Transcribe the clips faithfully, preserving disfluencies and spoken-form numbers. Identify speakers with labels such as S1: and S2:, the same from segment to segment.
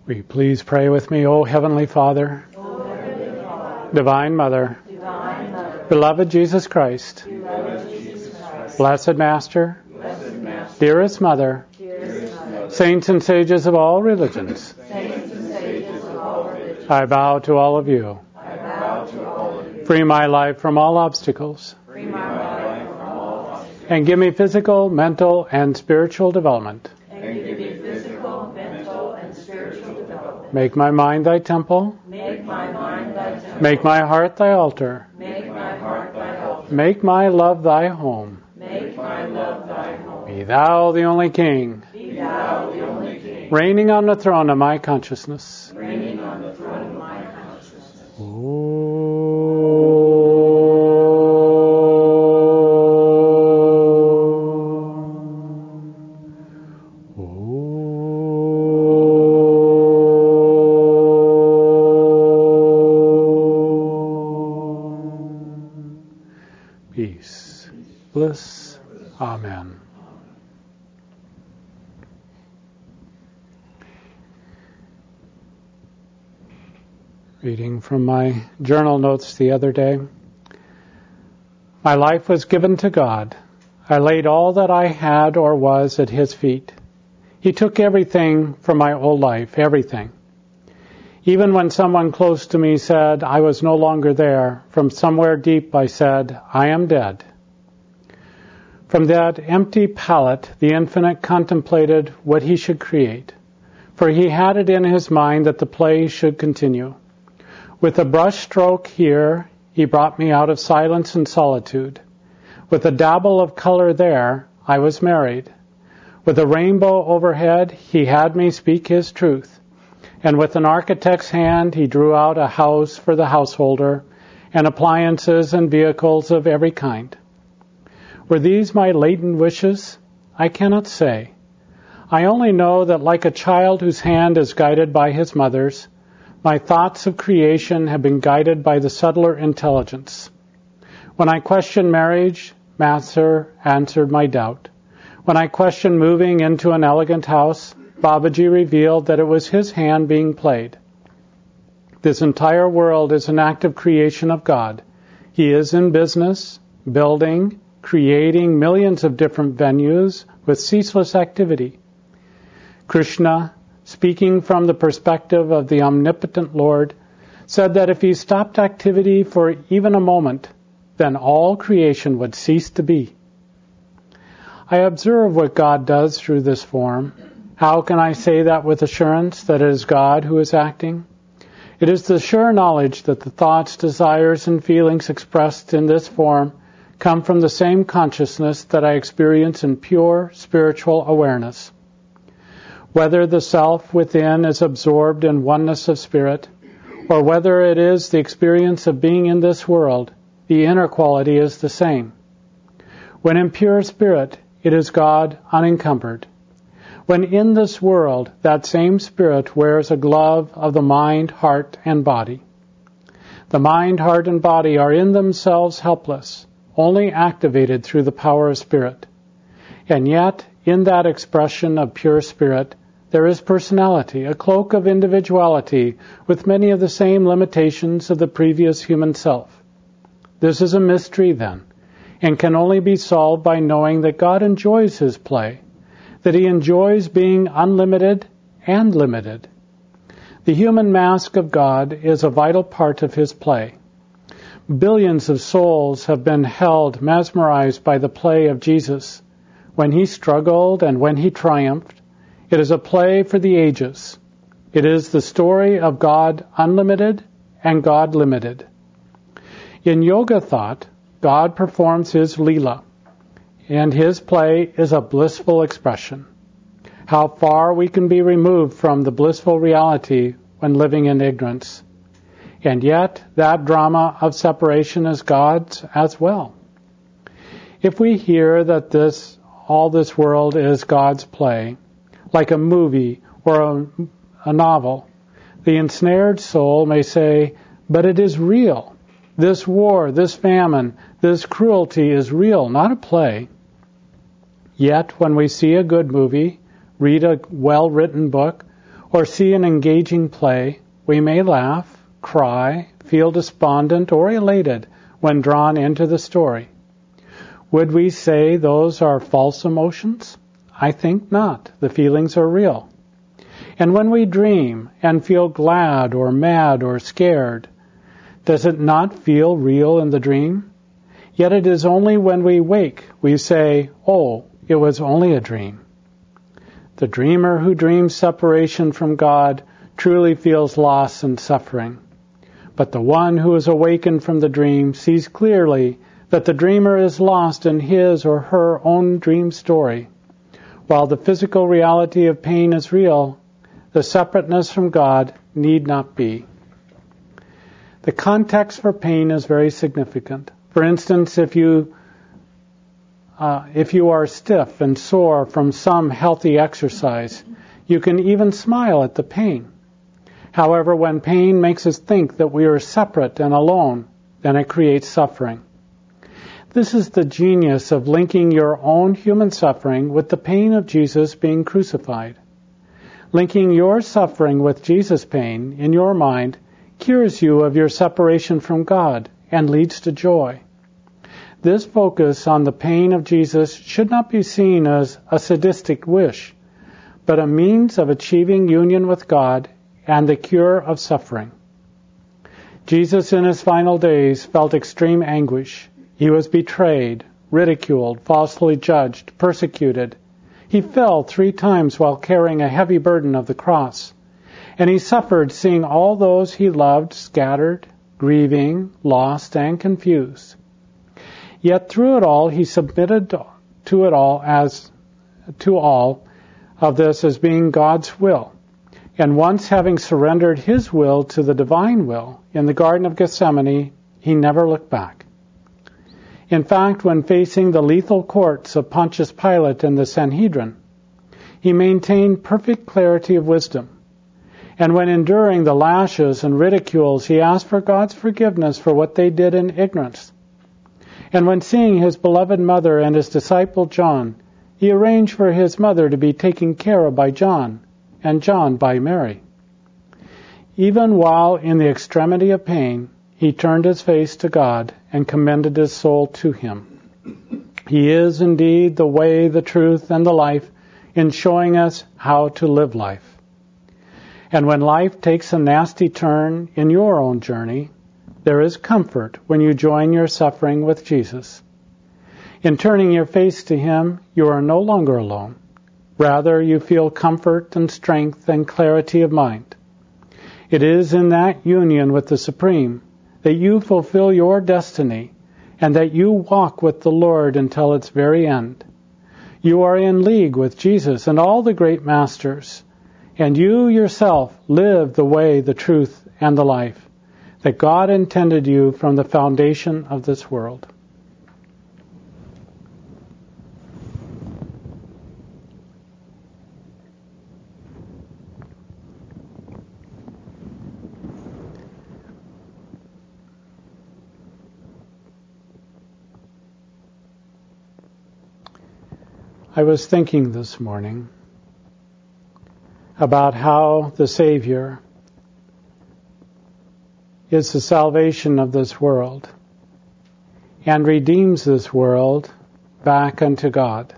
S1: Will you please pray with me, O Heavenly Father,
S2: O Heavenly Father,
S1: Divine Mother,
S2: Divine Mother,
S1: Beloved Jesus Christ,
S2: beloved Jesus Christ,
S1: Blessed Master,
S2: Blessed Master,
S1: dearest Mother,
S2: dearest Mother,
S1: Saints and sages of all religions,
S2: saints and sages of all religions,
S1: I bow to all of you.
S2: I bow to all of you.
S1: Free my life from all obstacles,
S2: Free my life from all obstacles,
S1: and give me physical, mental, and spiritual development.
S2: and give me physical, mental, and spiritual development.
S1: Make my mind thy temple,
S2: Make my mind thy temple.
S1: make my heart thy altar,
S2: Make my heart thy altar.
S1: make my love thy home.
S2: Make my love thy home.
S1: Be thou the only King,
S2: Be thou the only King,
S1: reigning on the throne of my consciousness.
S2: reigning on the throne of my consciousness.
S1: Peace, bliss, amen. Reading from my journal notes the other day. My life was given to God. I laid all that I had or was at His feet. He took everything from my old life, everything. Even when someone close to me said I was no longer there, from somewhere deep I said, I am dead. From that empty pallet, the Infinite contemplated what He should create, for He had it in His mind that the play should continue. With a brush stroke here, He brought me out of silence and solitude. With a dabble of color there, I was married. With a rainbow overhead, He had me speak His truth. And with an architect's hand, He drew out a house for the householder, and appliances and vehicles of every kind. Were these my latent wishes? I cannot say. I only know that like a child whose hand is guided by his mother's, my thoughts of creation have been guided by the subtler intelligence. When I questioned marriage, Master answered my doubt. When I questioned moving into an elegant house, Babaji revealed that it was his hand being played. This entire world is an active creation of God. He is in business, building, creating millions of different venues with ceaseless activity. Krishna, speaking from the perspective of the omnipotent Lord, said that if He stopped activity for even a moment, then all creation would cease to be. I observe what God does through this form. How can I say that with assurance that it is God who is acting? It is the sure knowledge that the thoughts, desires, and feelings expressed in this form come from the same consciousness that I experience in pure spiritual awareness. Whether the self within is absorbed in oneness of spirit, or whether it is the experience of being in this world, the inner quality is the same. When in pure spirit, it is God unencumbered. When in this world, that same spirit wears a glove of the mind, heart, and body. The mind, heart, and body are in themselves helpless, only activated through the power of spirit. And yet, in that expression of pure spirit, there is personality, a cloak of individuality with many of the same limitations of the previous human self. This is a mystery, then, and can only be solved by knowing that God enjoys His play, that He enjoys being unlimited and limited. The human mask of God is a vital part of His play. Billions of souls have been held mesmerized by the play of Jesus. When He struggled and when He triumphed, it is a play for the ages. It is the story of God unlimited and God limited. In yoga thought, God performs His Leela, and His play is a blissful expression. How far we can be removed from the blissful reality when living in ignorance. And yet, that drama of separation is God's as well. If we hear that this, all this world is God's play, like a movie or a, a novel, the ensnared soul may say, but it is real. This war, this famine, this cruelty is real, not a play. Yet, when we see a good movie, read a well-written book, or see an engaging play, we may laugh, cry, feel despondent or elated when drawn into the story. Would we say those are false emotions? I think not. The feelings are real. And when we dream and feel glad or mad or scared, does it not feel real in the dream? Yet it is only when we wake we say, oh, it was only a dream. The dreamer who dreams separation from God truly feels loss and suffering. But the one who is awakened from the dream sees clearly that the dreamer is lost in his or her own dream story. While the physical reality of pain is real, the separateness from God need not be. The context for pain is very significant. For instance, if you uh, if you are stiff and sore from some healthy exercise, you can even smile at the pain. However, when pain makes us think that we are separate and alone, then it creates suffering. This is the genius of linking your own human suffering with the pain of Jesus being crucified. Linking your suffering with Jesus' pain in your mind cures you of your separation from God and leads to joy. This focus on the pain of Jesus should not be seen as a sadistic wish, but a means of achieving union with God and the cure of suffering. Jesus in his final days felt extreme anguish. He was betrayed, ridiculed, falsely judged, persecuted. He fell three times while carrying a heavy burden of the cross. And he suffered seeing all those he loved scattered, grieving, lost, and confused. Yet through it all, he submitted to it all as to all of this as being God's will. And once having surrendered his will to the divine will in the Garden of Gethsemane, he never looked back. In fact, when facing the lethal courts of Pontius Pilate and the Sanhedrin, he maintained perfect clarity of wisdom. And when enduring the lashes and ridicules, he asked for God's forgiveness for what they did in ignorance. And when seeing his beloved mother and his disciple John, he arranged for his mother to be taken care of by John, and John by Mary. Even while in the extremity of pain, he turned his face to God and commended his soul to him. He is indeed the way, the truth, and the life in showing us how to live life. And when life takes a nasty turn in your own journey, there is comfort when you join your suffering with Jesus. In turning your face to him, you are no longer alone. Rather, you feel comfort and strength and clarity of mind. It is in that union with the Supreme that you fulfill your destiny and that you walk with the Lord until its very end. You are in league with Jesus and all the great masters, and you yourself live the way, the truth, and the life that God intended you from the foundation of this world. I was thinking this morning about how the Savior is the salvation of this world and redeems this world back unto God.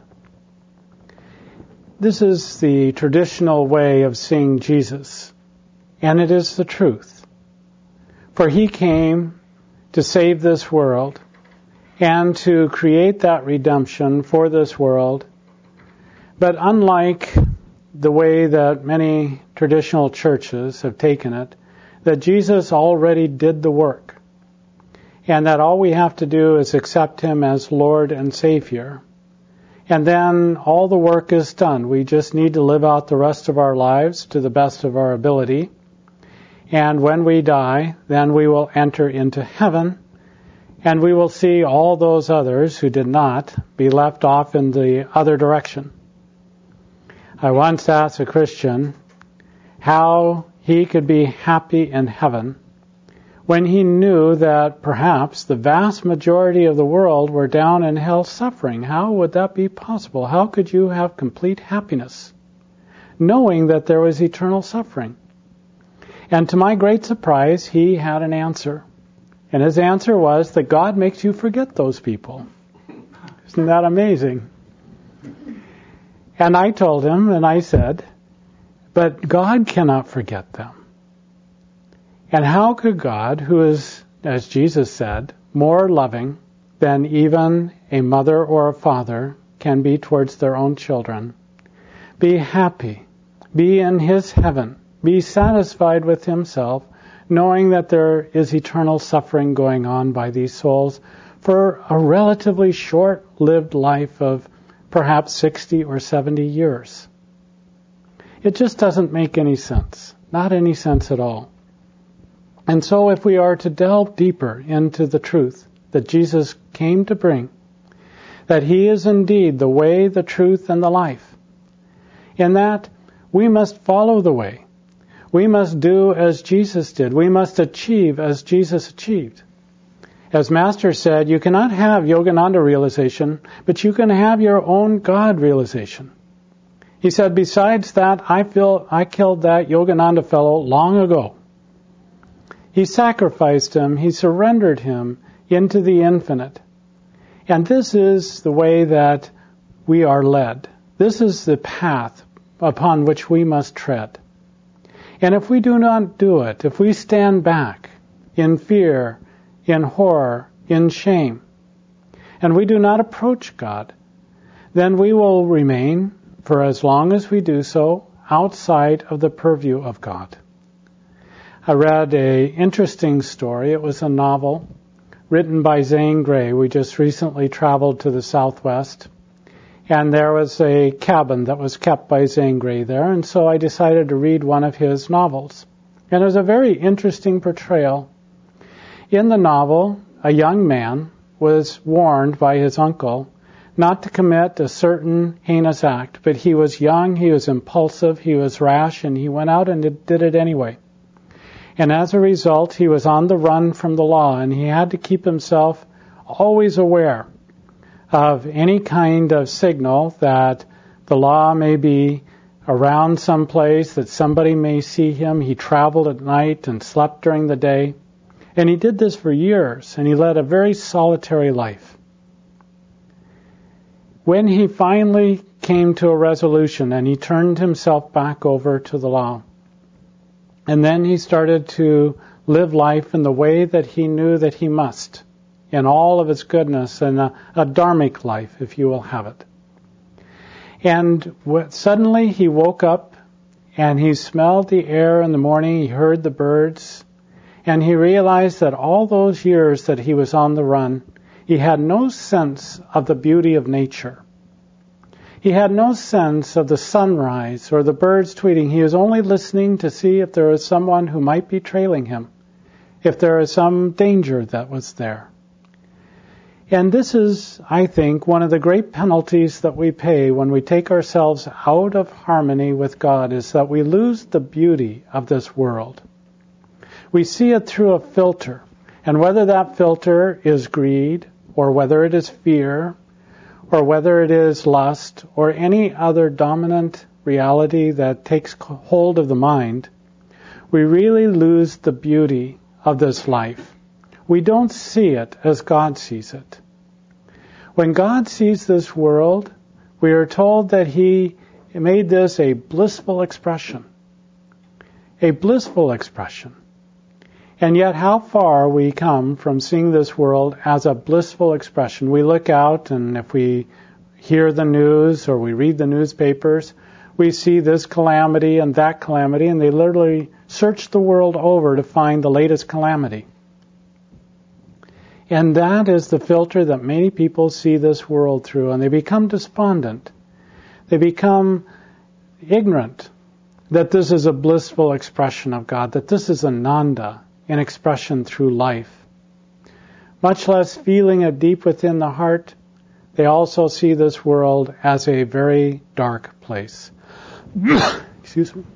S1: This is the traditional way of seeing Jesus, and it is the truth. For he came to save this world and to create that redemption for this world. But unlike the way that many traditional churches have taken it, that Jesus already did the work, and that all we have to do is accept him as Lord and Savior, and then all the work is done. We just need to live out the rest of our lives to the best of our ability, and when we die, then we will enter into heaven, and we will see all those others who did not be left off in the other direction. I once asked a Christian how he could be happy in heaven when he knew that perhaps the vast majority of the world were down in hell suffering. How would that be possible? How could you have complete happiness knowing that there was eternal suffering. And to my great surprise, he had an answer. And his answer was that God makes you forget those people. Isn't that amazing? And I told him, and I said, but God cannot forget them. And how could God, who is, as Jesus said, more loving than even a mother or a father can be towards their own children, be happy, be in his heaven, be satisfied with himself, knowing that there is eternal suffering going on by these souls for a relatively short-lived life of perhaps sixty or seventy years? It just doesn't make any sense. Not any sense at all. And so if we are to delve deeper into the truth that Jesus came to bring, that he is indeed the way, the truth, and the life, in that we must follow the way. We must do as Jesus did. We must achieve as Jesus achieved. As Master said, you cannot have Yogananda realization, but you can have your own God realization. He said, besides that, I feel I killed that Yogananda fellow long ago. He sacrificed him, he surrendered him into the infinite. And this is the way that we are led. This is the path upon which we must tread. And if we do not do it, if we stand back in fear, in horror, in shame, and we do not approach God, then we will remain, for as long as we do so, outside of the purview of God. I read an interesting story. It was a novel written by Zane Grey. We just recently traveled to the Southwest, and there was a cabin that was kept by Zane Grey there, and so I decided to read one of his novels. And it was a very interesting portrayal. In the novel, a young man was warned by his uncle not to commit a certain heinous act, but he was young, he was impulsive, he was rash, and he went out and did it anyway. And as a result, he was on the run from the law, and he had to keep himself always aware of any kind of signal that the law may be around someplace, that somebody may see him. He traveled at night and slept during the day. And he did this for years, and he led a very solitary life. When he finally came to a resolution and he turned himself back over to the law, and then he started to live life in the way that he knew that he must, in all of its goodness, and a, a dharmic life, if you will have it. And w- suddenly he woke up, and he smelled the air in the morning, he heard the birds, and he realized that all those years that he was on the run, he had no sense of the beauty of nature. He had no sense of the sunrise or the birds tweeting. He was only listening to see if there was someone who might be trailing him, if there was some danger that was there. And this is, I think, one of the great penalties that we pay when we take ourselves out of harmony with God, is that we lose the beauty of this world. We see it through a filter, and whether that filter is greed, or whether it is fear, or whether it is lust, or any other dominant reality that takes hold of the mind, we really lose the beauty of this life. We don't see it as God sees it. When God sees this world, we are told that He made this a blissful expression. A blissful expression. And yet how far we come from seeing this world as a blissful expression. We look out, and if we hear the news or we read the newspapers, we see this calamity and that calamity, and they literally search the world over to find the latest calamity. And that is the filter that many people see this world through, and they become despondent. They become ignorant that this is a blissful expression of God, that this is Ananda, an expression through life. Much less feeling it deep within the heart, they also see this world as a very dark place. Excuse me.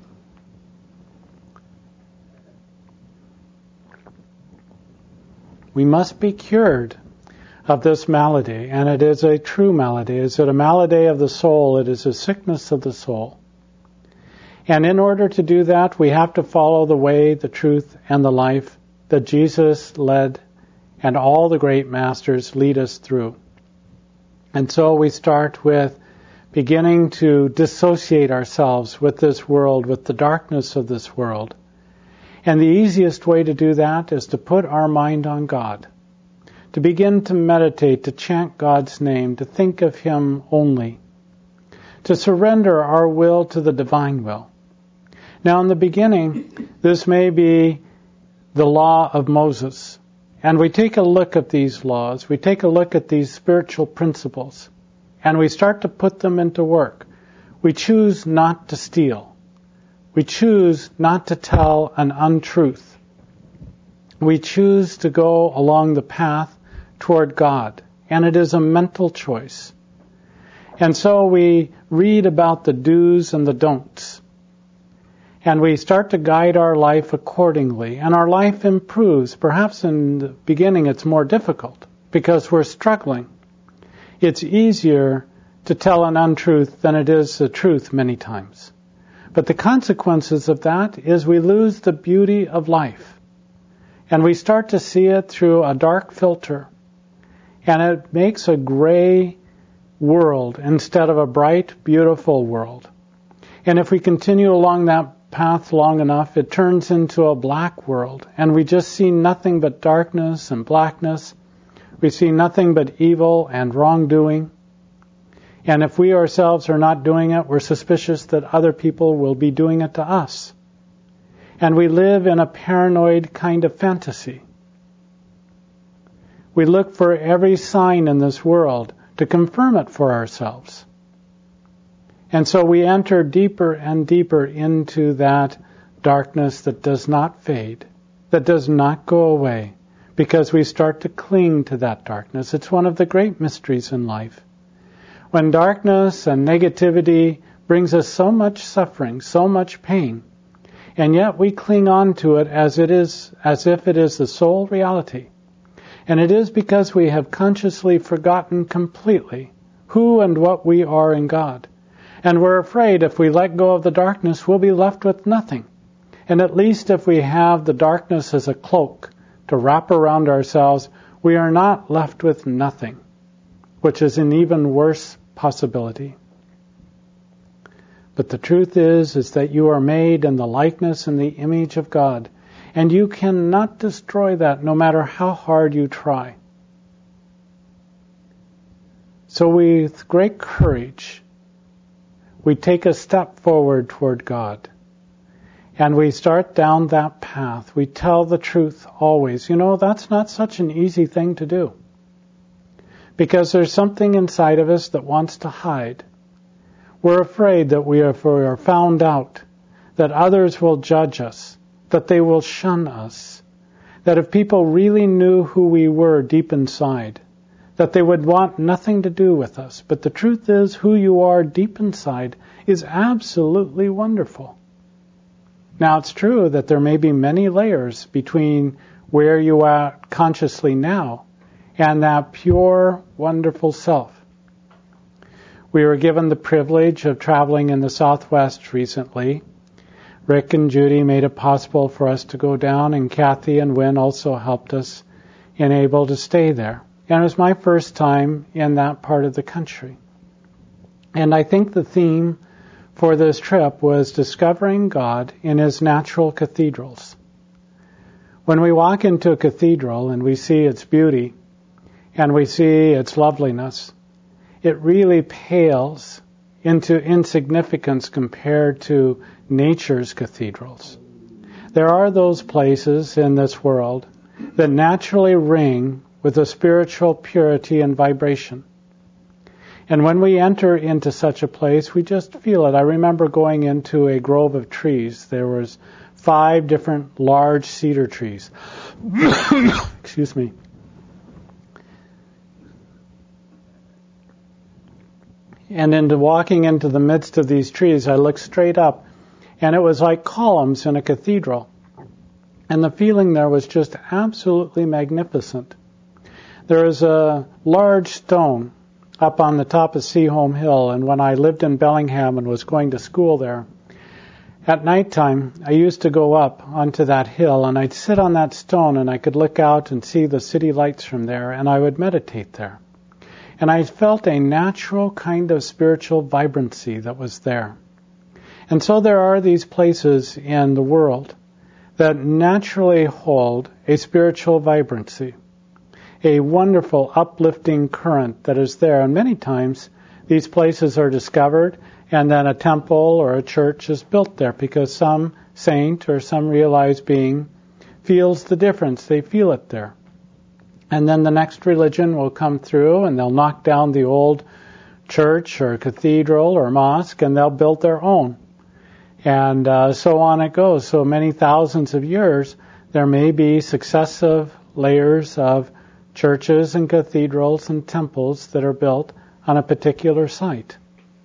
S1: We must be cured of this malady, and it is a true malady. Is it a malady of the soul? It is a sickness of the soul. And in order to do that, we have to follow the way, the truth, and the life that Jesus led and all the great masters lead us through. And so we start with beginning to dissociate ourselves with this world, with the darkness of this world. And the easiest way to do that is to put our mind on God, to begin to meditate, to chant God's name, to think of Him only, to surrender our will to the divine will. Now, in the beginning, this may be the law of Moses. And we take a look at these laws, we take a look at these spiritual principles, and we start to put them into work. We choose not to steal. We choose not to tell an untruth. We choose to go along the path toward God, and it is a mental choice. And so we read about the do's and the don'ts. And we start to guide our life accordingly. And our life improves. Perhaps in the beginning it's more difficult because we're struggling. It's easier to tell an untruth than it is the truth many times. But the consequences of that is we lose the beauty of life. And we start to see it through a dark filter. And it makes a gray world instead of a bright, beautiful world. And if we continue along that path long enough, it turns into a black world, and we just see nothing but darkness and blackness. We see nothing but evil and wrongdoing. And if we ourselves are not doing it, we're suspicious that other people will be doing it to us. And we live in a paranoid kind of fantasy. We look for every sign in this world to confirm it for ourselves. And so we enter deeper and deeper into that darkness that does not fade, that does not go away, because we start to cling to that darkness. It's one of the great mysteries in life. When darkness and negativity brings us so much suffering, so much pain, and yet we cling on to it as it is, as if it is the sole reality. And it is because we have consciously forgotten completely who and what we are in God. And we're afraid if we let go of the darkness, we'll be left with nothing. And at least if we have the darkness as a cloak to wrap around ourselves, we are not left with nothing, which is an even worse possibility. But the truth is, is that you are made in the likeness and the image of God, and you cannot destroy that no matter how hard you try. So with great courage, we take a step forward toward God. And we start down that path. We tell the truth always. You know, that's not such an easy thing to do. Because there's something inside of us that wants to hide. We're afraid that we are, if we are found out, that others will judge us, that they will shun us, that if people really knew who we were deep inside, that they would want nothing to do with us. But the truth is, who you are deep inside is absolutely wonderful. Now, it's true that there may be many layers between where you are consciously now and that pure, wonderful self. We were given the privilege of traveling in the Southwest recently. Rick and Judy made it possible for us to go down, and Kathy and Wynn also helped us and able to stay there. And it was my first time in that part of the country. And I think the theme for this trip was discovering God in His natural cathedrals. When we walk into a cathedral and we see its beauty and we see its loveliness, it really pales into insignificance compared to nature's cathedrals. There are those places in this world that naturally ring with a spiritual purity and vibration. And when we enter into such a place, we just feel it. I remember going into a grove of trees. There was five different large cedar trees. Excuse me. And into walking into the midst of these trees, I looked straight up, and it was like columns in a cathedral. And the feeling there was just absolutely magnificent. There is a large stone up on the top of Seaholm Hill, and when I lived in Bellingham and was going to school there, At nighttime, I used to go up onto that hill, and I'd sit on that stone, and I could look out and see the city lights from there, and I would meditate there. And I felt a natural kind of spiritual vibrancy that was there. And so there are these places in the world that naturally hold a spiritual vibrancy, a wonderful uplifting current that is there. And many times these places are discovered, and then a temple or a church is built there because some saint or some realized being feels the difference. They feel it there. And then the next religion will come through, and they'll knock down the old church or cathedral or mosque, and they'll build their own. And uh, so on it goes. So many thousands of years, there may be successive layers of churches and cathedrals and temples that are built on a particular site.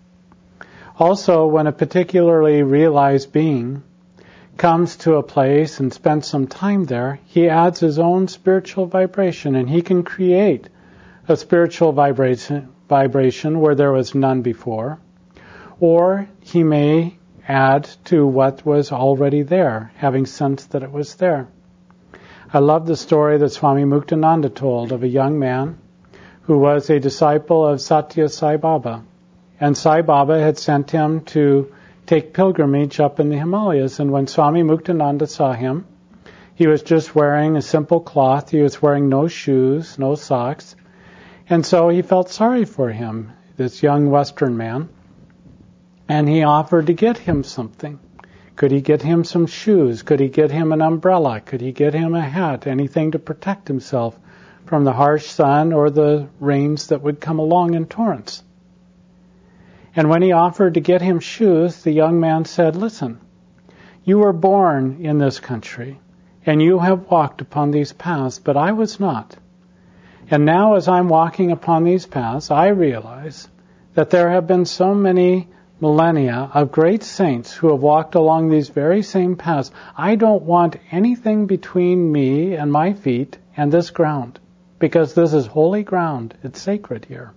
S1: Also, when a particularly realized being comes to a place and spends some time there, he adds his own spiritual vibration, and he can create a spiritual vibration, vibration where there was none before, or he may add to what was already there, having sensed that it was there. I love the story that Swami Muktananda told of a young man who was a disciple of Satya Sai Baba. And Sai Baba had sent him to take pilgrimage up in the Himalayas. And when Swami Muktananda saw him, he was just wearing a simple cloth. He was wearing no shoes, no socks. And so he felt sorry for him, this young Western man. And he offered to get him something. Could he get him some shoes? Could he get him an umbrella? Could he get him a hat? Anything to protect himself from the harsh sun or the rains that would come along in torrents? And when he offered to get him shoes, the young man said, "Listen, you were born in this country, and you have walked upon these paths, but I was not. And now as I'm walking upon these paths, I realize that there have been so many millennia of great saints who have walked along these very same paths. I don't want anything between me and my feet and this ground, because this is holy ground. It's sacred here."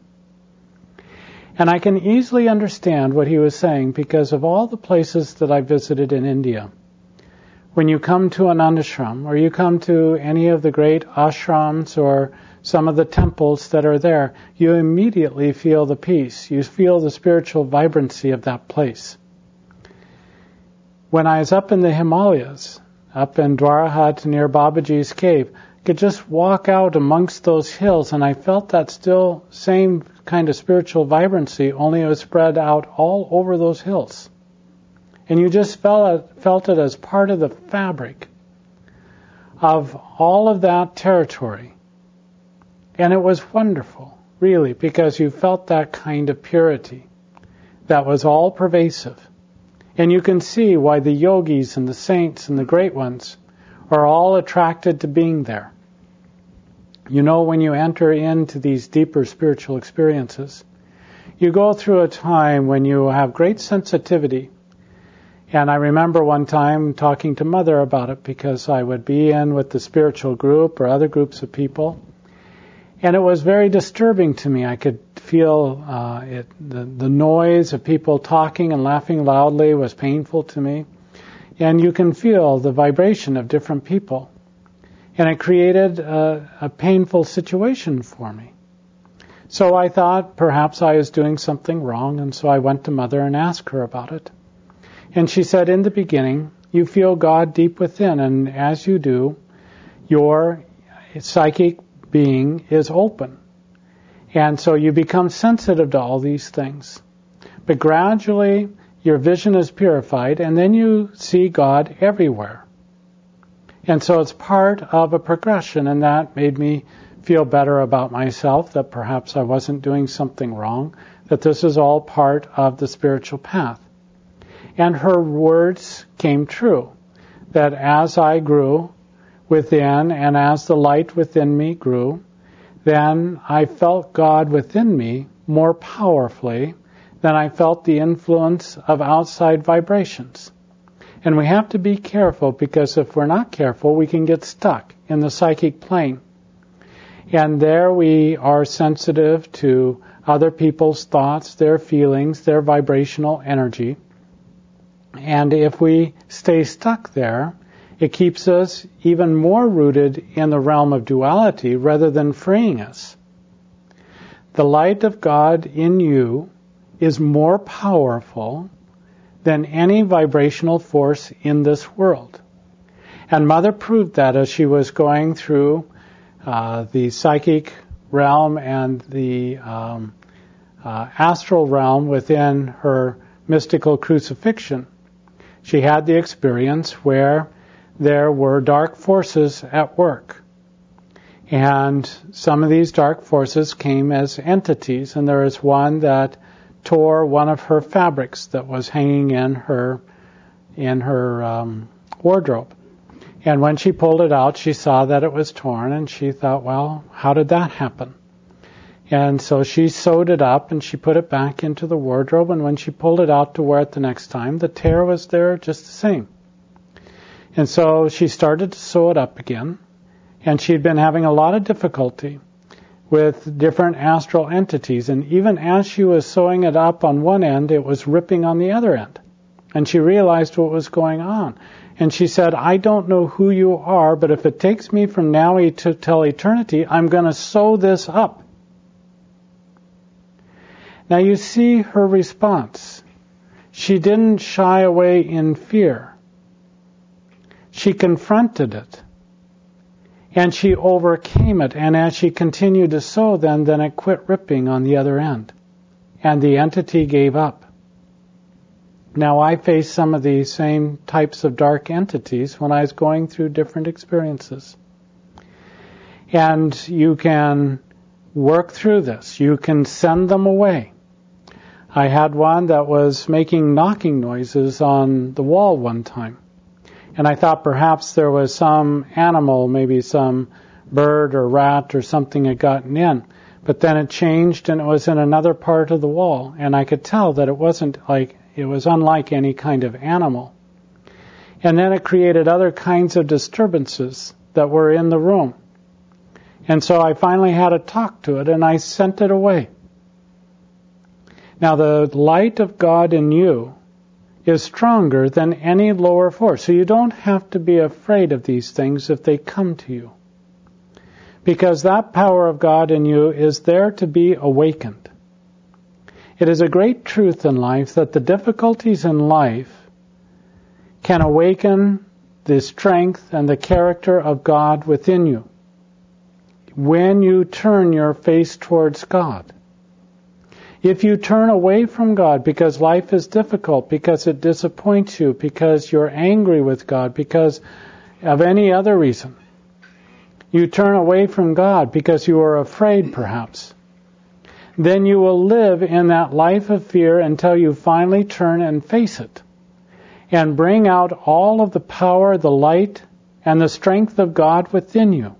S1: And I can easily understand what he was saying because of all the places that I visited in India. When you come to an ashram, or you come to any of the great ashrams or some of the temples that are there, you immediately feel the peace. You feel the spiritual vibrancy of that place. When I was up in the Himalayas, up in Dwarahat near Babaji's cave, I could just walk out amongst those hills, and I felt that still same kind of spiritual vibrancy, only it was spread out all over those hills. And you just felt it, felt it as part of the fabric of all of that territory. And it was wonderful, really, because you felt that kind of purity that was all pervasive. And you can see why the yogis and the saints and the great ones are all attracted to being there. You know, when you enter into these deeper spiritual experiences, you go through a time when you have great sensitivity. And I remember one time talking to Mother about it, because I would be in with the spiritual group or other groups of people. And it was very disturbing to me. I could feel uh, it, the, the noise of people talking and laughing loudly was painful to me. And you can feel the vibration of different people. And it created a, a painful situation for me. So I thought perhaps I was doing something wrong, and so I went to Mother and asked her about it. And she said, in the beginning, you feel God deep within, and as you do, your psychic being is open. And so you become sensitive to all these things. But gradually, your vision is purified, and then you see God everywhere. And so it's part of a progression, and that made me feel better about myself, that perhaps I wasn't doing something wrong, that this is all part of the spiritual path. And her words came true, that as I grew within and as the light within me grew, then I felt God within me more powerfully than I felt the influence of outside vibrations. And we have to be careful, because if we're not careful, we can get stuck in the psychic plane. And there we are sensitive to other people's thoughts, their feelings, their vibrational energy. And if we stay stuck there, it keeps us even more rooted in the realm of duality rather than freeing us. The light of God in you is more powerful than any vibrational force in this world. And Mother proved that as she was going through uh, the psychic realm and the um, uh, astral realm within her mystical crucifixion. She had the experience where there were dark forces at work. And some of these dark forces came as entities, and there is one that tore one of her fabrics that was hanging in her in her um, wardrobe. And when she pulled it out, she saw that it was torn, and she thought, well, how did that happen? And so she sewed it up, and she put it back into the wardrobe, and when she pulled it out to wear it the next time, the tear was there just the same. And so she started to sew it up again, and she'd been having a lot of difficulty with different astral entities, and even as she was sewing it up on one end, it was ripping on the other end. And she realized what was going on. And she said, I don't know who you are, but if it takes me from now to till eternity, I'm going to sew this up. Now you see her response. She didn't shy away in fear. She confronted it. And she overcame it. And as she continued to sew, then, then it quit ripping on the other end. And the entity gave up. Now I face some of these same types of dark entities when I was going through different experiences. And you can work through this. You can send them away. I had one that was making knocking noises on the wall one time. And I thought perhaps there was some animal, maybe some bird or rat or something had gotten in. But then it changed and it was in another part of the wall. And I could tell that it wasn't like, it was unlike any kind of animal. And then it created other kinds of disturbances that were in the room. And so I finally had to talk to it and I sent it away. Now the light of God in you is stronger than any lower force. So you don't have to be afraid of these things if they come to you. Because that power of God in you is there to be awakened. It is a great truth in life that the difficulties in life can awaken the strength and the character of God within you when you turn your face towards God. If you turn away from God because life is difficult, because it disappoints you, because you're angry with God, because of any other reason, you turn away from God because you are afraid perhaps, then you will live in that life of fear until you finally turn and face it and bring out all of the power, the light, and the strength of God within you.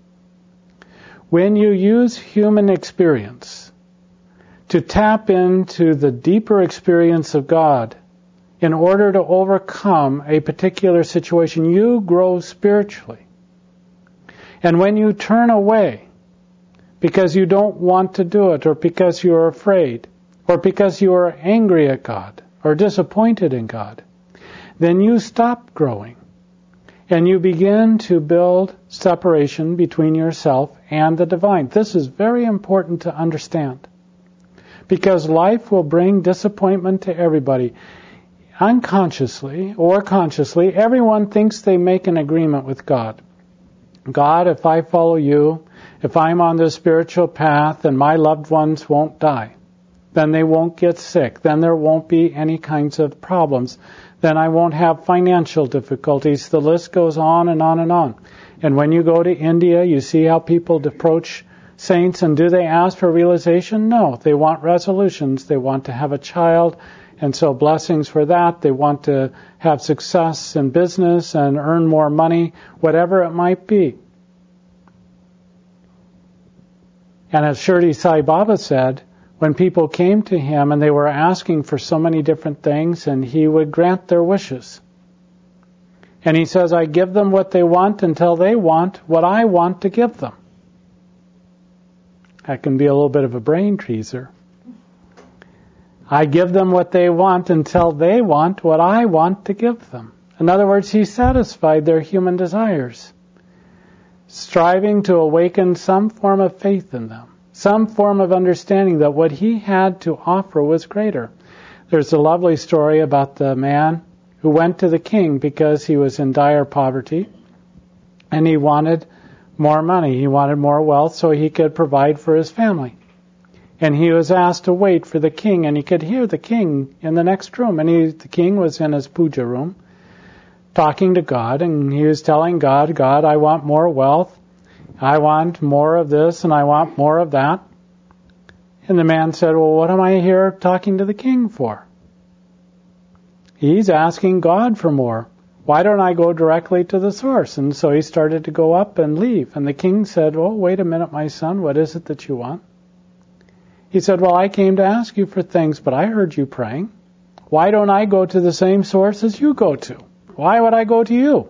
S1: When you use human experience to tap into the deeper experience of God in order to overcome a particular situation, you grow spiritually. And when you turn away because you don't want to do it, or because you are afraid, or because you are angry at God, or disappointed in God, then you stop growing. And you begin to build separation between yourself and the divine. This is very important to understand. Because life will bring disappointment to everybody. Unconsciously or consciously, everyone thinks they make an agreement with God. God, if I follow you, if I'm on this spiritual path, then my loved ones won't die. Then they won't get sick. Then there won't be any kinds of problems. Then I won't have financial difficulties. The list goes on and on and on. And when you go to India, you see how people approach saints, and do they ask for realization? No. They want resolutions. They want to have a child, and so blessings for that. They want to have success in business and earn more money, whatever it might be. And as Shirdi Sai Baba said, when people came to him and they were asking for so many different things, and he would grant their wishes. And he says, I give them what they want until they want what I want to give them. That can be a little bit of a brain teaser. I give them what they want until they want what I want to give them. In other words, he satisfied their human desires, striving to awaken some form of faith in them, some form of understanding that what he had to offer was greater. There's a lovely story about the man who went to the king because he was in dire poverty and he wanted more money. He wanted more wealth so he could provide for his family. And he was asked to wait for the king, and he could hear the king in the next room. And he, the king was in his puja room talking to God, and he was telling God, God, I want more wealth. I want more of this, and I want more of that. And the man said, well, what am I here talking to the king for? He's asking God for more. Why don't I go directly to the source? And so he started to go up and leave. And the king said, oh, wait a minute, my son, what is it that you want? He said, well, I came to ask you for things, but I heard you praying. Why don't I go to the same source as you go to? Why would I go to you?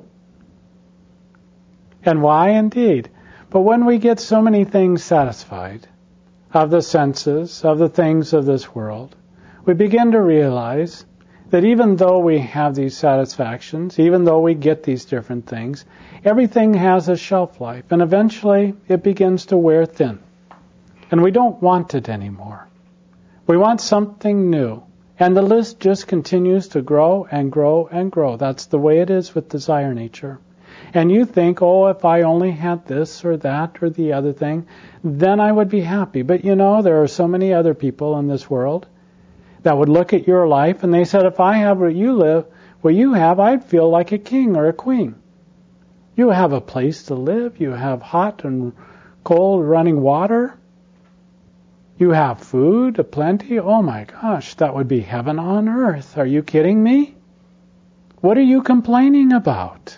S1: And why indeed? But when we get so many things satisfied, of the senses, of the things of this world, we begin to realize that even though we have these satisfactions, even though we get these different things, everything has a shelf life, and eventually it begins to wear thin. And we don't want it anymore. We want something new. And the list just continues to grow and grow and grow. That's the way it is with desire nature. And you think, oh, if I only had this or that or the other thing, then I would be happy. But you know, there are so many other people in this world that would look at your life and they said, if I have what you live, what you have, I'd feel like a king or a queen. You have a place to live. You have hot and cold running water. You have food aplenty. Oh my gosh, that would be heaven on earth. Are you kidding me? What are you complaining about?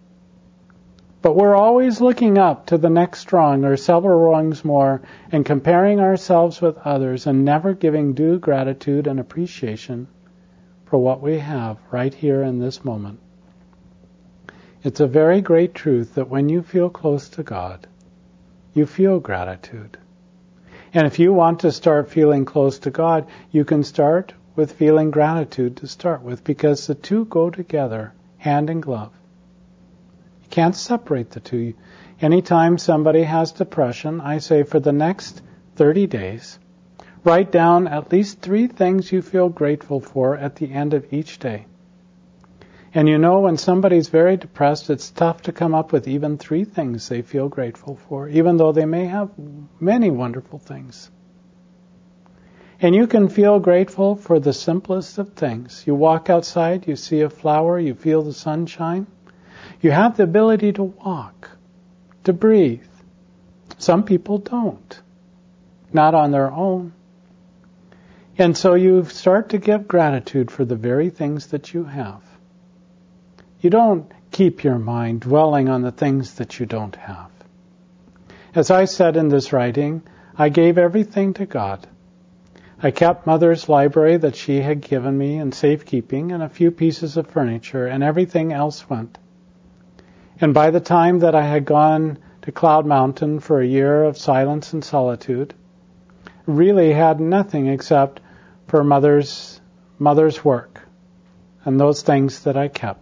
S1: But we're always looking up to the next rung or several rungs more and comparing ourselves with others and never giving due gratitude and appreciation for what we have right here in this moment. It's a very great truth that when you feel close to God, you feel gratitude. And if you want to start feeling close to God, you can start with feeling gratitude to start with, because the two go together, hand in glove. You can't separate the two. Anytime somebody has depression, I say for the next thirty days, write down at least three things you feel grateful for at the end of each day. And you know, when somebody's very depressed, it's tough to come up with even three things they feel grateful for, even though they may have many wonderful things. And you can feel grateful for the simplest of things. You walk outside, you see a flower, you feel the sunshine. You have the ability to walk, to breathe. Some people don't, not on their own. And so you start to give gratitude for the very things that you have. You don't keep your mind dwelling on the things that you don't have. As I said in this writing, I gave everything to God. I kept Mother's library that she had given me in safekeeping and a few pieces of furniture, and everything else went. And by the time that I had gone to Cloud Mountain for a year of silence and solitude, really had nothing except for Mother's, Mother's work and those things that I kept.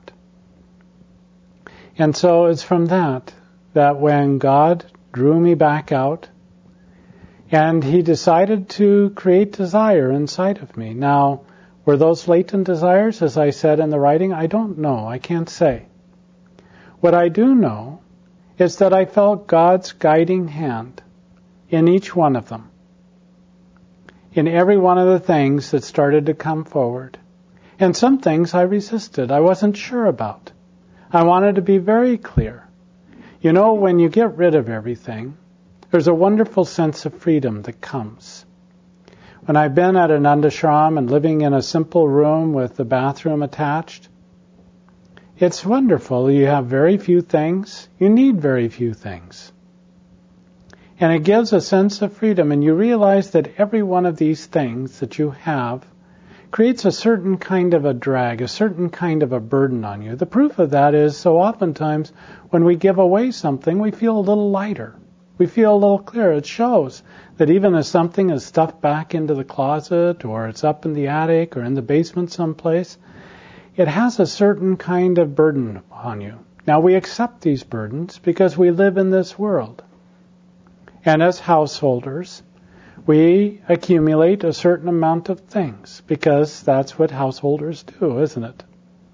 S1: And so it's from that, that when God drew me back out, and He decided to create desire inside of me. Now, were those latent desires, as I said in the writing? I don't know. I can't say. What I do know is that I felt God's guiding hand in each one of them, in every one of the things that started to come forward. And some things I resisted. I wasn't sure about. I wanted to be very clear. You know, when you get rid of everything, there's a wonderful sense of freedom that comes. When I've been at an Anandashram and living in a simple room with the bathroom attached, it's wonderful. You have very few things. You need very few things. And it gives a sense of freedom, and you realize that every one of these things that you have creates a certain kind of a drag, a certain kind of a burden on you. The proof of that is so oftentimes when we give away something, we feel a little lighter. We feel a little clearer. It shows that even if something is stuffed back into the closet, or it's up in the attic or in the basement someplace, it has a certain kind of burden upon you. Now, we accept these burdens because we live in this world. And as householders, we accumulate a certain amount of things because that's what householders do, isn't it?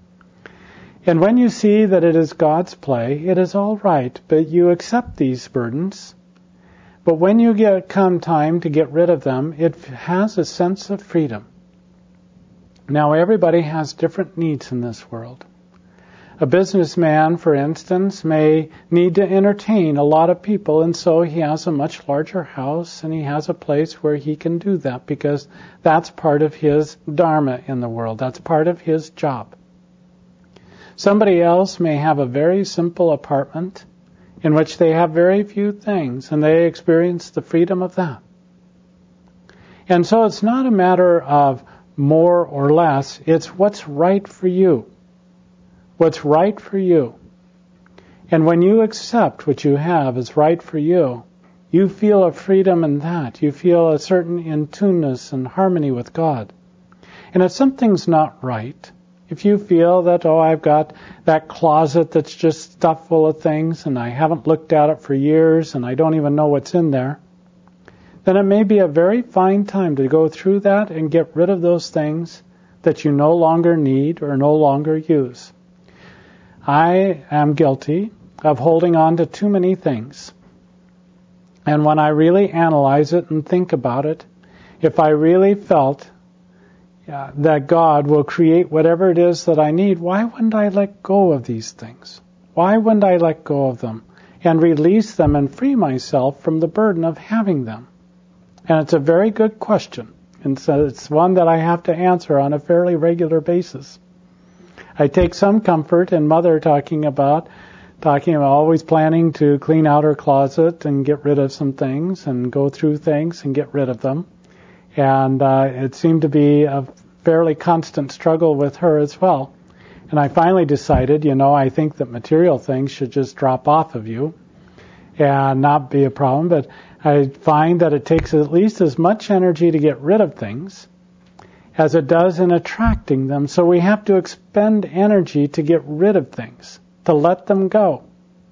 S1: And when you see that it is God's play, it is all right, but you accept these burdens. But when you get come time to get rid of them, it has a sense of freedom. Now, everybody has different needs in this world. A businessman, for instance, may need to entertain a lot of people, and so he has a much larger house, and he has a place where he can do that because that's part of his dharma in the world. That's part of his job. Somebody else may have a very simple apartment in which they have very few things, and they experience the freedom of that. And so it's not a matter of more or less, it's what's right for you. What's right for you. And when you accept what you have as right for you, you feel a freedom in that. You feel a certain in-tuneness and harmony with God. And if something's not right, if you feel that, oh, I've got that closet that's just stuffed full of things and I haven't looked at it for years and I don't even know what's in there, then it may be a very fine time to go through that and get rid of those things that you no longer need or no longer use. I am guilty of holding on to too many things. And when I really analyze it and think about it, if I really felt uh, that God will create whatever it is that I need, why wouldn't I let go of these things? Why wouldn't I let go of them and release them and free myself from the burden of having them? And it's a very good question. And so it's one that I have to answer on a fairly regular basis. I take some comfort in Mother talking about, talking about always planning to clean out her closet and get rid of some things and go through things and get rid of them. And uh, it seemed to be a fairly constant struggle with her as well. And I finally decided, you know, I think that material things should just drop off of you and not be a problem. But I find that it takes at least as much energy to get rid of things as it does in attracting them. So we have to expend energy to get rid of things, to let them go.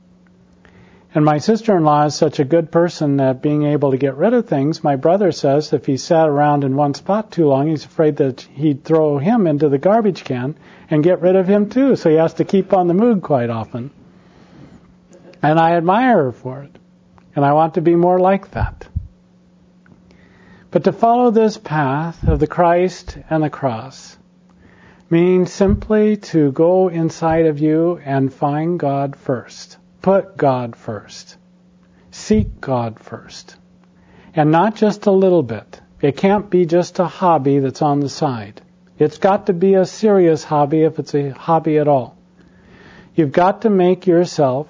S1: And my sister-in-law is such a good person at being able to get rid of things. My brother says if he sat around in one spot too long, he's afraid that he'd throw him into the garbage can and get rid of him too. So he has to keep on the move quite often. And I admire her for it. And I want to be more like that. But to follow this path of the Christ and the cross means simply to go inside of you and find God first. Put God first. Seek God first. And not just a little bit. It can't be just a hobby that's on the side. It's got to be a serious hobby if it's a hobby at all. You've got to make yourself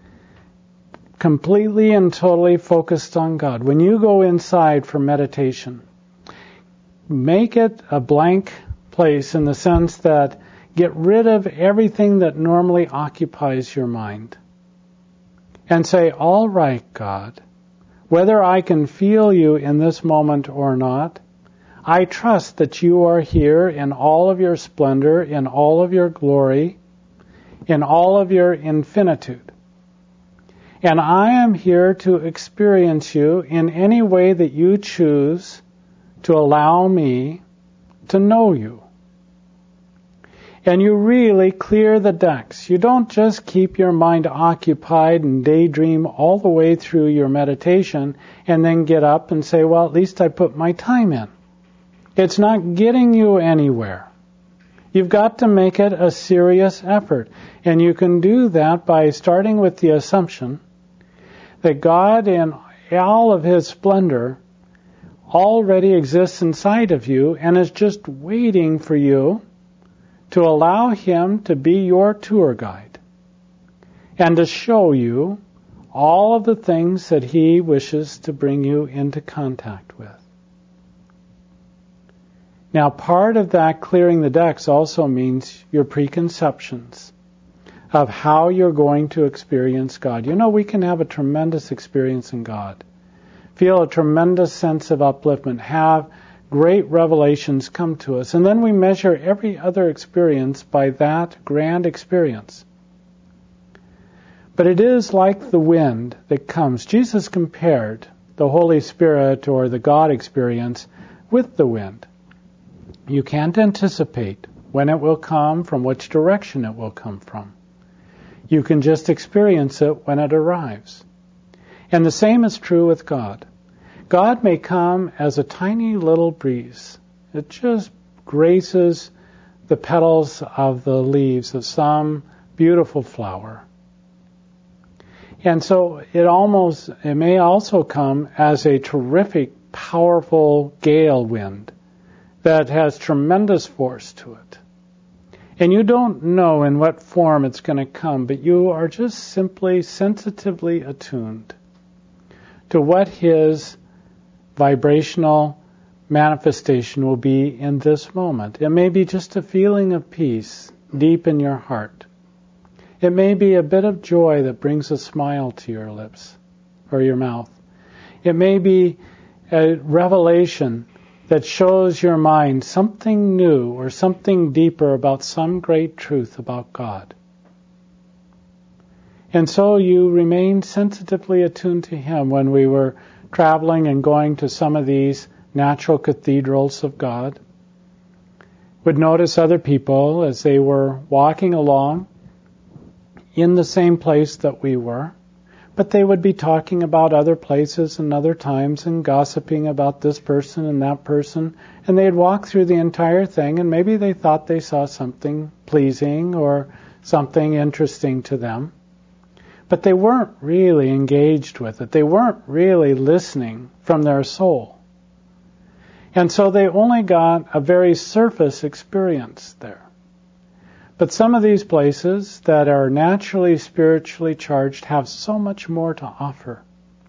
S1: completely and totally focused on God. When you go inside for meditation, make it a blank place in the sense that get rid of everything that normally occupies your mind. And say, all right, God, whether I can feel you in this moment or not, I trust that you are here in all of your splendor, in all of your glory, in all of your infinitude. And I am here to experience you in any way that you choose to allow me to know you. And you really clear the decks. You don't just keep your mind occupied and daydream all the way through your meditation and then get up and say, well, at least I put my time in. It's not getting you anywhere. You've got to make it a serious effort. And you can do that by starting with the assumption that God in all of His splendor already exists inside of you and is just waiting for you to allow Him to be your tour guide and to show you all of the things that He wishes to bring you into contact with. Now, part of that clearing the decks also means your preconceptions of how you're going to experience God. You know, we can have a tremendous experience in God, feel a tremendous sense of upliftment, have great revelations come to us, and then we measure every other experience by that grand experience. But it is like the wind that comes. Jesus compared the Holy Spirit or the God experience with the wind. You can't anticipate when it will come, from which direction it will come from. You can just experience it when it arrives. And the same is true with God. God may come as a tiny little breeze. It just graces the petals of the leaves of some beautiful flower. And so it almost, it may also come as a terrific, powerful gale wind that has tremendous force to it. And you don't know in what form it's going to come, but you are just simply sensitively attuned to what His vibrational manifestation will be in this moment. It may be just a feeling of peace deep in your heart. It may be a bit of joy that brings a smile to your lips or your mouth. It may be a revelation that shows your mind something new or something deeper about some great truth about God. And so you remain sensitively attuned to Him. When we were traveling and going to some of these natural cathedrals of God, would notice other people as they were walking along in the same place that we were, but they would be talking about other places and other times and gossiping about this person and that person, and they'd walk through the entire thing, and maybe they thought they saw something pleasing or something interesting to them, but they weren't really engaged with it. They weren't really listening from their soul. And so they only got a very surface experience there. But some of these places that are naturally spiritually charged have so much more to offer.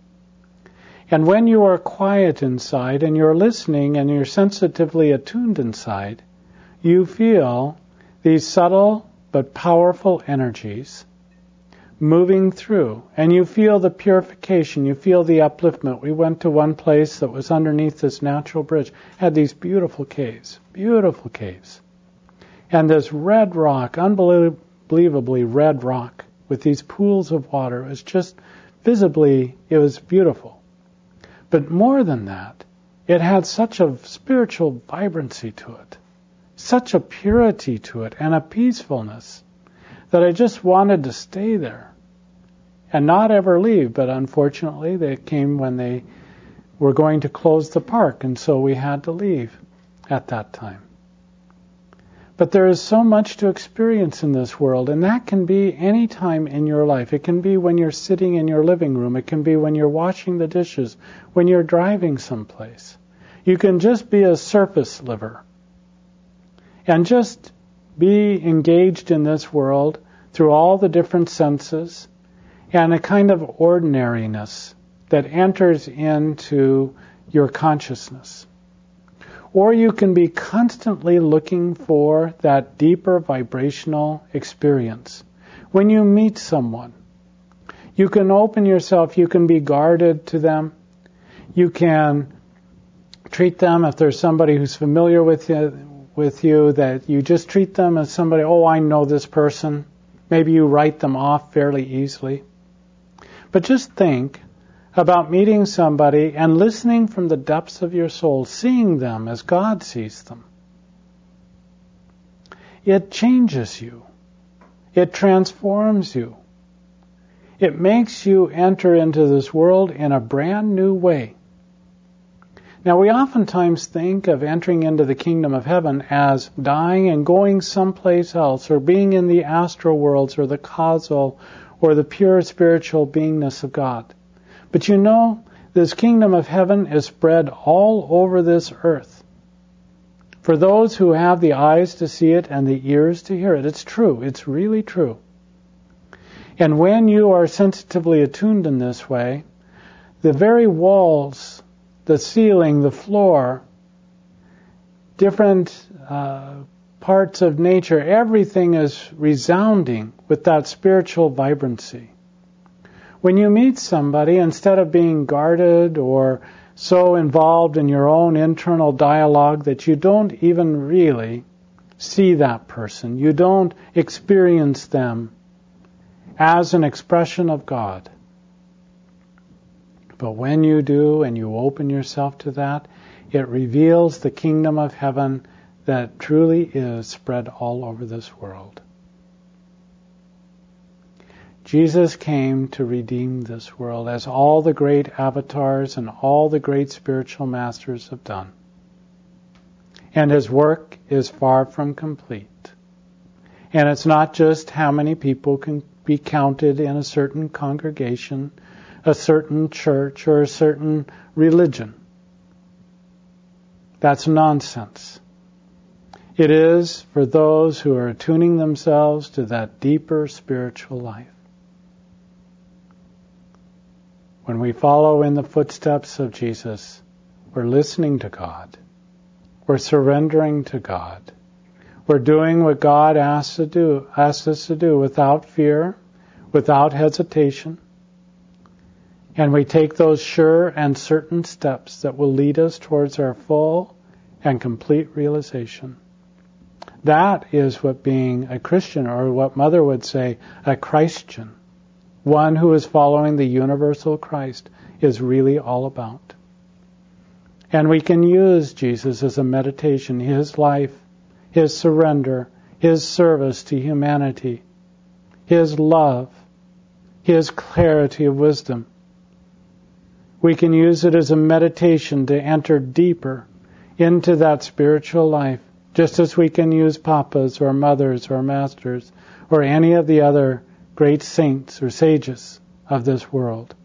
S1: And when you are quiet inside and you're listening and you're sensitively attuned inside, you feel these subtle but powerful energies moving through. And you feel the purification, you feel the upliftment. We went to one place that was underneath this natural bridge, had these beautiful caves, beautiful caves. And this red rock, unbelievably red rock, with these pools of water, it was just visibly, it was beautiful. But more than that, it had such a spiritual vibrancy to it, such a purity to it, and a peacefulness, that I just wanted to stay there and not ever leave. But unfortunately, they came when they were going to close the park, and so we had to leave at that time. But there is so much to experience in this world, and that can be any time in your life. It can be when you're sitting in your living room. It can be when you're washing the dishes, when you're driving someplace. You can just be a surface liver and just be engaged in this world through all the different senses and a kind of ordinariness that enters into your consciousness. Or you can be constantly looking for that deeper vibrational experience. When you meet someone, you can open yourself, you can be guarded to them, you can treat them, if there's somebody who's familiar with you, with you, that you just treat them as somebody, oh, I know this person. Maybe you write them off fairly easily. But just think about meeting somebody and listening from the depths of your soul, seeing them as God sees them. It changes you. It transforms you. It makes you enter into this world in a brand new way. Now, we oftentimes think of entering into the kingdom of heaven as dying and going someplace else, or being in the astral worlds, or the causal, or the pure spiritual beingness of God. But you know, this kingdom of heaven is spread all over this earth. For those who have the eyes to see it and the ears to hear it, it's true. It's really true. And when you are sensitively attuned in this way, the very walls, the ceiling, the floor, different uh, parts of nature, everything is resounding with that spiritual vibrancy. When you meet somebody, instead of being guarded or so involved in your own internal dialogue that you don't even really see that person, you don't experience them as an expression of God. But when you do and you open yourself to that, it reveals the kingdom of heaven that truly is spread all over this world. Jesus came to redeem this world, as all the great avatars and all the great spiritual masters have done. And his work is far from complete. And it's not just how many people can be counted in a certain congregation, a certain church, or a certain religion. That's nonsense. It is for those who are attuning themselves to that deeper spiritual life. When we follow in the footsteps of Jesus, we're listening to God. We're surrendering to God. We're doing what God asks to do, asks us to do without fear, without hesitation. And we take those sure and certain steps that will lead us towards our full and complete realization. That is what being a Christian, or what Mother would say, a Christian, one who is following the universal Christ, is really all about. And we can use Jesus as a meditation, his life, his surrender, his service to humanity, his love, his clarity of wisdom. We can use it as a meditation to enter deeper into that spiritual life, just as we can use papas or mothers or masters or any of the other great saints or sages of this world.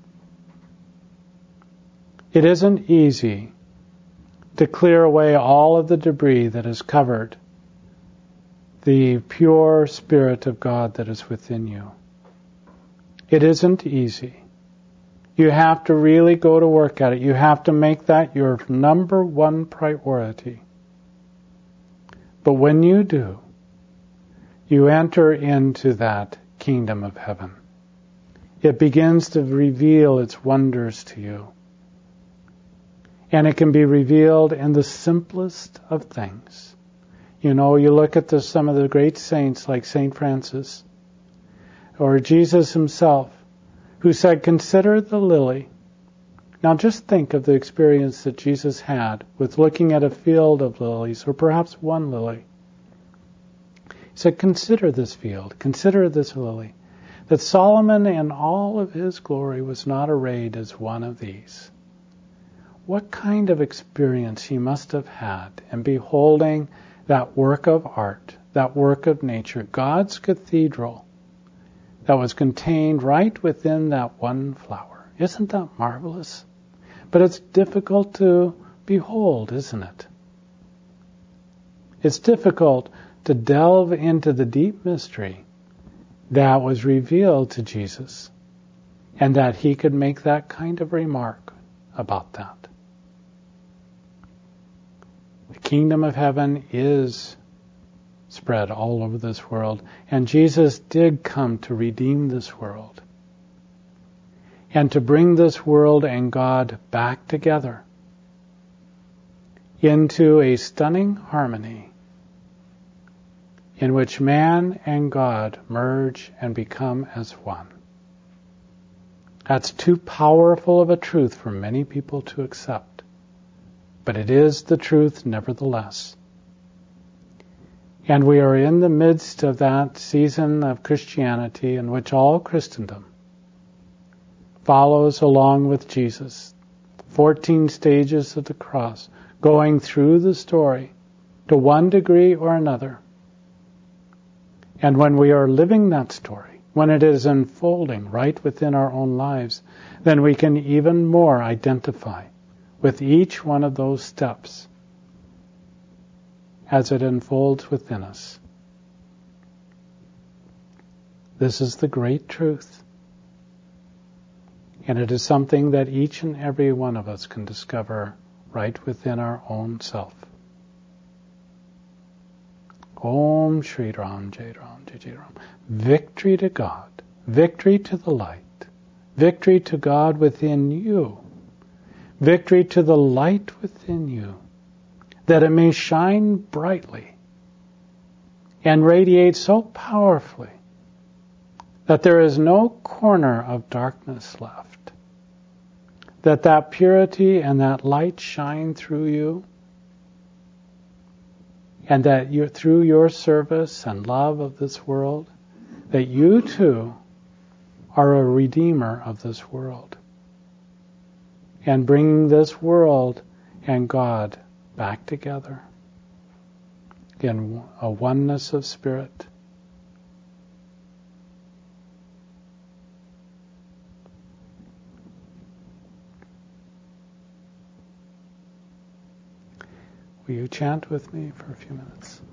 S1: It isn't easy to clear away all of the debris that has covered the pure Spirit of God that is within you. It isn't easy. You have to really go to work at it. You have to make that your number one priority. But when you do, you enter into that kingdom of heaven. It begins to reveal its wonders to you. And it can be revealed in the simplest of things. You know, you look at the, some of the great saints like Saint Francis or Jesus himself, who said, consider the lily. Now just think of the experience that Jesus had with looking at a field of lilies, or perhaps one lily. He said, consider this field, consider this lily, that Solomon in all of his glory was not arrayed as one of these. What kind of experience he must have had in beholding that work of art, that work of nature, God's cathedral, that was contained right within that one flower. Isn't that marvelous? But it's difficult to behold, isn't it? It's difficult to delve into the deep mystery that was revealed to Jesus, and that he could make that kind of remark about that. The kingdom of heaven is spread all over this world, and Jesus did come to redeem this world and to bring this world and God back together into a stunning harmony in which man and God merge and become as one. That's too powerful of a truth for many people to accept, but it is the truth nevertheless. And we are in the midst of that season of Christianity in which all Christendom follows along with Jesus. Fourteen stages of the cross, going through the story to one degree or another. And when we are living that story, when it is unfolding right within our own lives, then we can even more identify with each one of those steps as it unfolds within us. This is the great truth. And it is something that each and every one of us can discover right within our own self. Om Shri Ram Jai Ram Jai Jai Ram. Victory to God. Victory to the light. Victory to God within you. Victory to the light within you. That it may shine brightly and radiate so powerfully that there is no corner of darkness left. That that purity and that light shine through you, and that you, through your service and love of this world, that you too are a redeemer of this world, and bringing this world and God back together in a oneness of spirit. Will you chant with me for a few minutes?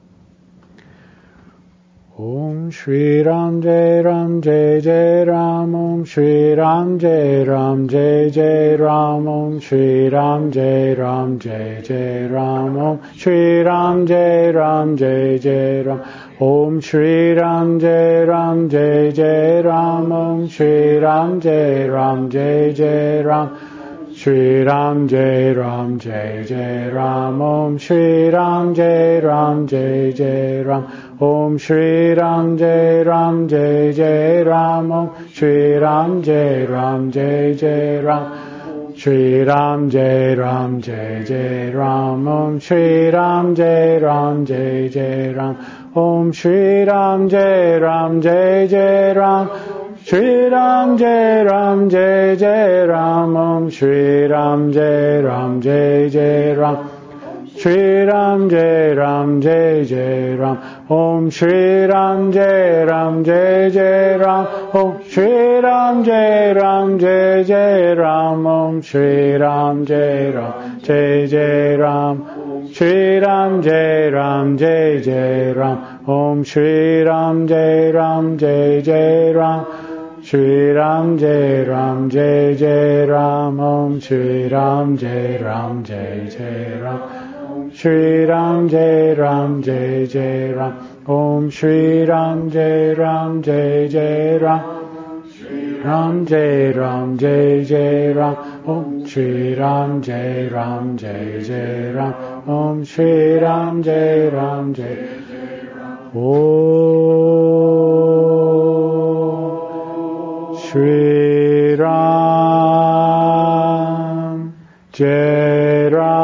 S1: Om Shri Ram Jai Ram Jai Jai Ram. Om Shri Ram Jai Ram Jai Jai Ram. Om Shri Ram Jai Ram Jai Jai Ram. Om Shri Ram Jai Ram Jai Jai Ram. Om Shri Ram Jai Ram Jai Jai Ram. Om Shri Ram Jai Ram Jai Jai Ram. Shri Ram Jai Ram Jai Jai Ram. Om Shri Ram Jai Ram Jai Jai Ram. Om Shri Ram Jai Ram Jai Jai Ram. Om Shri Ram Jai Ram Jai Jai Ram. Shri Ram Jai Ram Jai Jai Ram. Om Shri Ram Jai Ram Jai Jai Ram. Om Shri Ram Jai Ram Jai Jai Ram. Shri Ram Jai Ram Jai Jai Ram. Om Shri Ram Jai Ram Jai Jai Ram. Shri Ram Jai Ram Jai Jai Ram. Om Shri Ram Jai Ram Jai Jai Ram. Om Shri Ram Jai Ram Jai Jai Ram. Om Shri Ram Jai Ram Jai Jai Ram. Shri Ram Jai Ram Jai Jai Ram. Om Shri Ram Jai Ram Jai Jai Ram. Shri Ram Jai Ram Jai Jai Ram. Om Shri Ram Jai Ram Jai Jai Ram. Shri Ram Jai Ram Jai Jai Ram. Om Shri Ram Jai Ram Jai Jai Ram. Ram Jai Ram Jai Jai Ram. Om Shri Ram Jai Ram Jai Jai Ram. Om Shri Ram Jai Ram Jai Jai Ram. Om Shri Ram Jai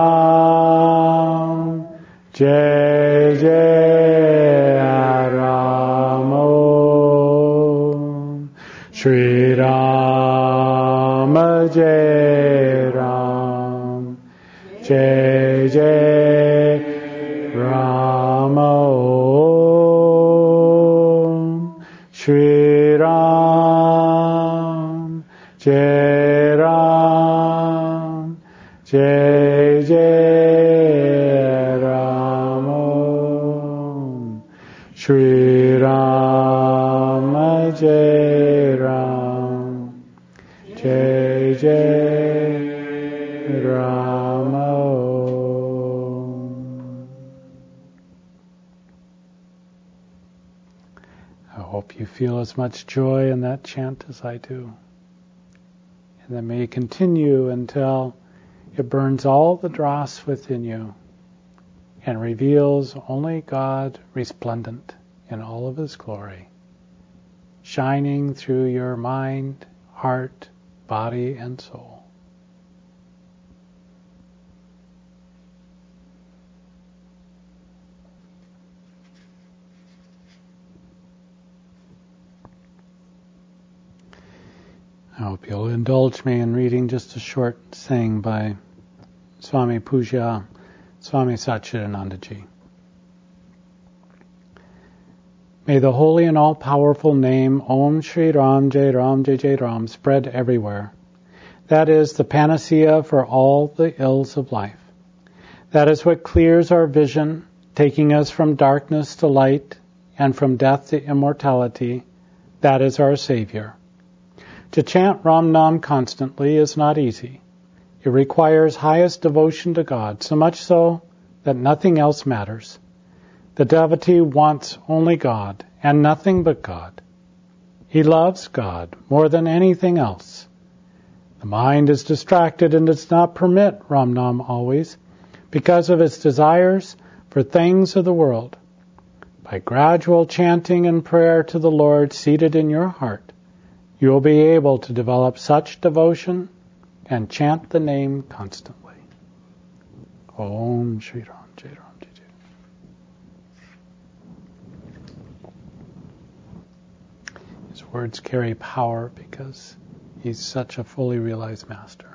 S1: Ram Jai Jai Ram. Om Shri Ram Jai Ram Jai Jai Ram. Om Shri Ram Jai Ram Jai Jai Ram. Om Shri Ram Jai Ram Jai Jai Ram. I hope you feel as much joy in that chant as I do. And that may continue until it burns all the dross within you and reveals only God resplendent in all of His glory, shining through your mind, heart, body, and soul. I hope you'll indulge me in reading just a short saying by Swami Puja Swami Satchidanandaji. May the holy and all-powerful name Om Shri Ram Jai Ram Jai Jai Ram spread everywhere. That is the panacea for all the ills of life. That is what clears our vision, taking us from darkness to light and from death to immortality. That is our Savior. To chant Ram Nam constantly is not easy. It requires highest devotion to God, so much so that nothing else matters. The devotee wants only God and nothing but God. He loves God more than anything else. The mind is distracted and does not permit Ram Nam always because of its desires for things of the world. By gradual chanting and prayer to the Lord seated in your heart, you will be able to develop such devotion and chant the name constantly. Om Shri Ram Jai Ram Jai Jai. His words carry power because he's such a fully realized master.